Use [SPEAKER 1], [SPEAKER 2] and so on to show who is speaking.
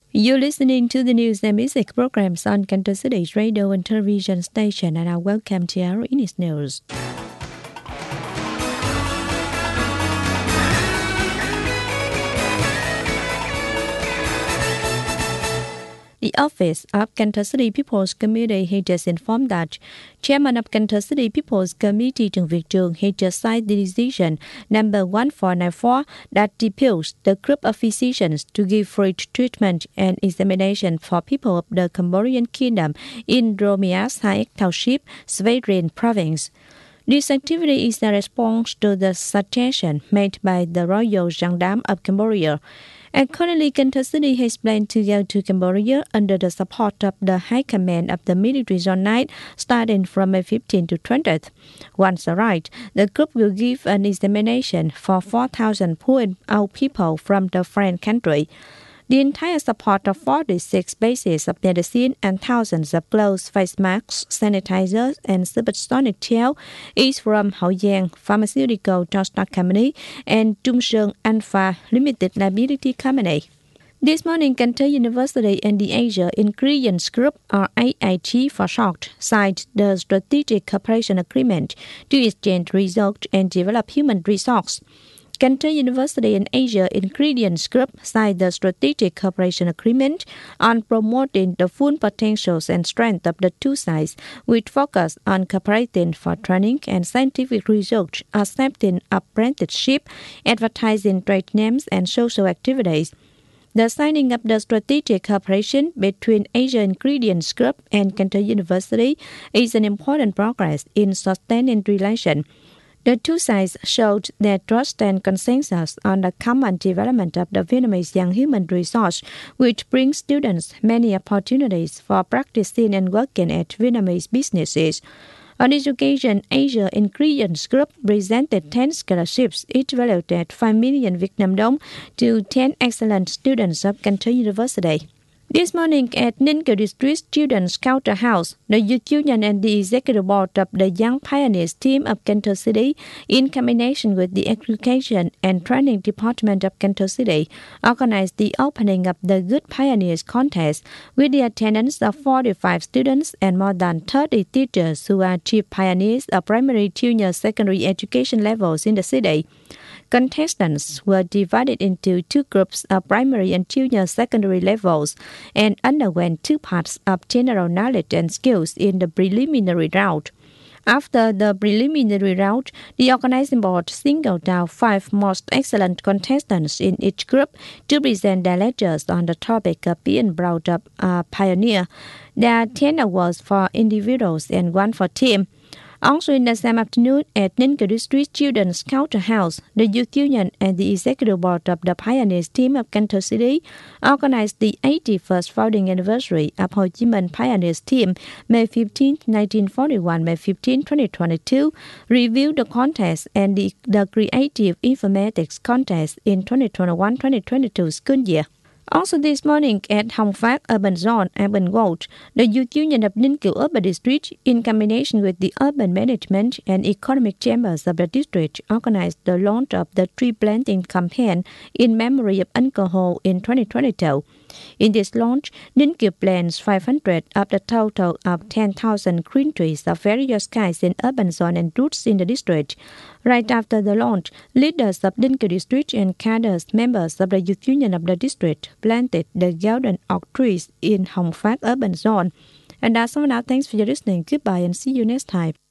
[SPEAKER 1] You're listening to the news and music programs on Kansas City's radio and television station, and I welcome to our English news. The office of Kansas City People's Committee has just informed that Chairman of Kansas City People's Committee Trần Việt Trường has just signed the decision number 1494 that deputes the group of physicians to give free treatment and examination for people of the Cambodian Kingdom in Romias Hayek Township, Svay Rieng Province. This activity is a response to the suggestion made by the Royal Gendarme of Cambodia. And currently, Kansas City has planned to go to Cambodia under the support of the High Command of the Military Zone 9, starting from May 15 to 20th. Once arrived, the group will give an examination for 4,000 poor and old people from the friend country. The entire support of 46 bases of medicine and thousands of gloves, face masks, sanitizers, and supersonic gel is from Hậu Giang Pharmaceutical Transport Company and Trung Sơn Alpha Limited Liability Company. This morning, Kansas University and the Asia Ingredients Group, or AIG for short, signed the Strategic Cooperation Agreement to exchange research and develop human resources. Kansas University and Asia Ingredients Group signed the Strategic Cooperation Agreement on promoting the full potentials and strength of the two sides, with focus on cooperating for training and scientific research, accepting apprenticeship, advertising trade names, and social activities. The signing of the strategic cooperation between Asia Ingredients Group and Kansas University is an important progress in sustaining relations. The two sides showed their trust and consensus on the common development of the Vietnamese young human resource, which brings students many opportunities for practicing and working at Vietnamese businesses. On this occasion, Asia Ingredients Group presented 10 scholarships, each valued at 5 million Vietnam dong, to 10 excellent students of Kansas University. This morning at Ninh Kiều District Children's Culture House, the Youth Union and the Executive Board of the Young Pioneers team of Kansas City, in combination with the Education and Training Department of Kansas City, organized the opening of the Good Pioneers Contest with the attendance of 45 students and more than 30 teachers who are chief pioneers of primary, junior, secondary education levels in the city. Contestants were divided into two groups of primary and junior secondary levels and underwent two parts of general knowledge and skills in the preliminary round. After the preliminary round, the organizing board singled out 5 most excellent contestants in each group to present their lectures on the topic of being proud of a pioneer. There are 10 awards for individuals and 1 for team. Also in the same afternoon at Ninh Kiều District Children's Culture House, the Youth Union and the Executive Board of the Pioneers team of Kansas City organized the 81st founding anniversary of Ho Chi Minh Pioneers team, May 15, 1941, May 15, 2022, reviewed the contest and the Creative Informatics contest in 2021-2022 school year. Also this morning at Hồng Phát Urban Zone, Urban World, the Youth Union of Ninh Kiều Urban District, in combination with the Urban Management and Economic Chambers of the district, organized the launch of the tree planting campaign in memory of Uncle Ho in 2022. In this launch, Ninh Kiều plants 500 of the total of 10,000 green trees of various kinds in urban zone and routes in the district. Right after the launch, leaders of Ninh Kiều District and cadres members of the Youth Union of the district planted the golden oak trees in Hồng Phát Urban Zone. And that's all now. Thanks for your listening. Goodbye and see you next time.